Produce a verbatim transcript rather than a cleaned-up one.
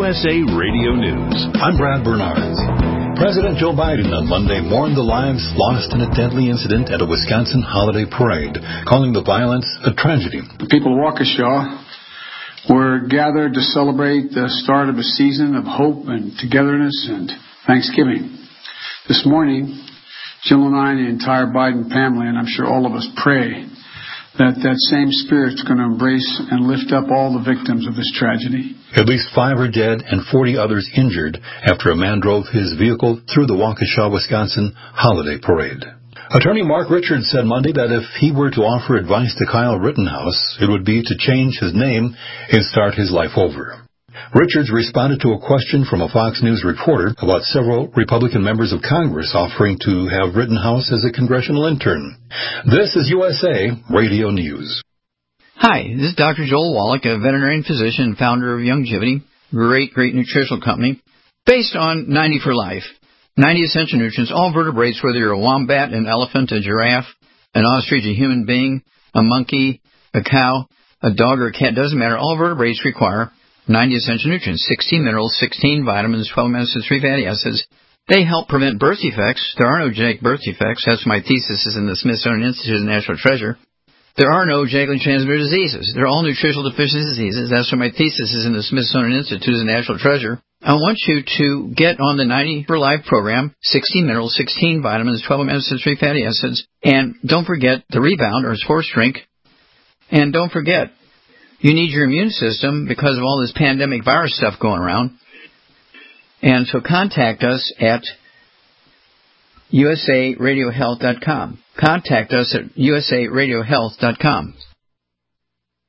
S A Radio News. I'm Brad Bernards. President Joe Biden on Monday mourned the lives lost in a deadly incident at a Wisconsin holiday parade, calling the violence a tragedy. The people of Waukesha were gathered to celebrate the start of a season of hope and togetherness and Thanksgiving. This morning, Jill and I and the entire Biden family, and I'm sure all of us, pray that that same spirit's going to embrace and lift up all the victims of this tragedy. At least five are dead and forty others injured after a man drove his vehicle through the Waukesha, Wisconsin holiday parade. Attorney Mark Richards said Monday that if he were to offer advice to Kyle Rittenhouse, it would be to change his name and start his life over. Richards responded to a question from a Fox News reporter about several Republican members of Congress offering to have Rittenhouse as a congressional intern. This is U S A Radio News. Hi, this is Doctor Joel Wallach, a veterinarian physician and founder of Youngevity, great, great nutritional company, based on ninety for Life. ninety essential nutrients, all vertebrates, whether you're a wombat, an elephant, a giraffe, an ostrich, a human being, a monkey, a cow, a dog, or a cat, doesn't matter. All vertebrates require ninety essential nutrients, sixteen minerals, sixteen vitamins, twelve omega three fatty acids. They help prevent birth defects. There are no genetic birth defects. That's my thesis is in the Smithsonian Institute of National Treasure. There are no genetically transmitted diseases. They're all nutritional deficiency diseases. That's why my thesis is in the Smithsonian Institute of National Treasure. I want you to get on the ninety for Life program, sixteen minerals, sixteen vitamins, twelve omega three fatty acids, and don't forget the Rebound or sports drink. And don't forget, you need your immune system because of all this pandemic virus stuff going around. And so contact us at U S A radio health dot com. Contact us at U S A radio health dot com.